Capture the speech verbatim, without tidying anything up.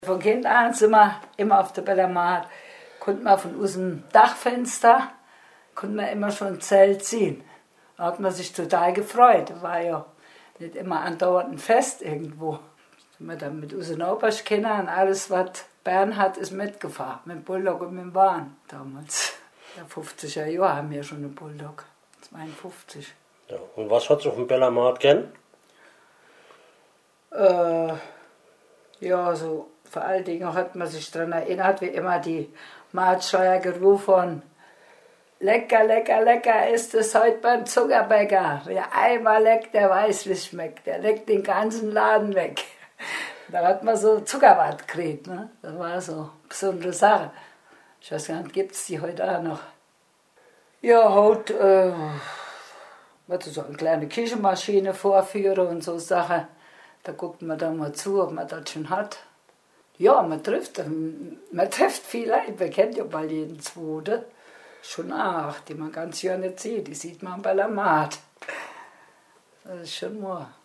Von Kind an sind wir immer auf der Bellermarkt, konnte man von aus dem Dachfenster, konnte man immer schon ein Zelt ziehen. Da hat man sich total gefreut. War ja nicht immer andauernd ein Fest irgendwo. Sind wir dann mit unseren Oberskindern und alles, was Bern hat, ist mitgefahren. Mit dem Bulldog und mit dem Bahn damals. Ja, fünfziger Jahre haben wir schon einen Bulldog. zweiundfünfzig. Ja, und was hat es auf dem Bellermarkt gern? Äh, ja, so vor allen Dingen hat man sich daran erinnert, wie immer die Marktschreier gerufen: Lecker, lecker, lecker ist es heute beim Zuckerbäcker. Wer einmal leckt, der weiß, wie es schmeckt. Der leckt den ganzen Laden weg. Da hat man so Zuckerwatt gekriegt. Ne? Das war so eine besondere Sache. Ich weiß gar nicht, gibt es die heute auch noch? Ja, heute, äh, wollte so eine kleine Küchenmaschine vorführen und so Sachen. Da guckt man dann mal zu, ob man das schon hat. Ja, man trifft, man trifft viel Leute. Man kennt ja bald jeden Zweiten. Schon acht, die man ganz Jahr nicht sieht. Die sieht man bei der Mat. Das ist schon mal.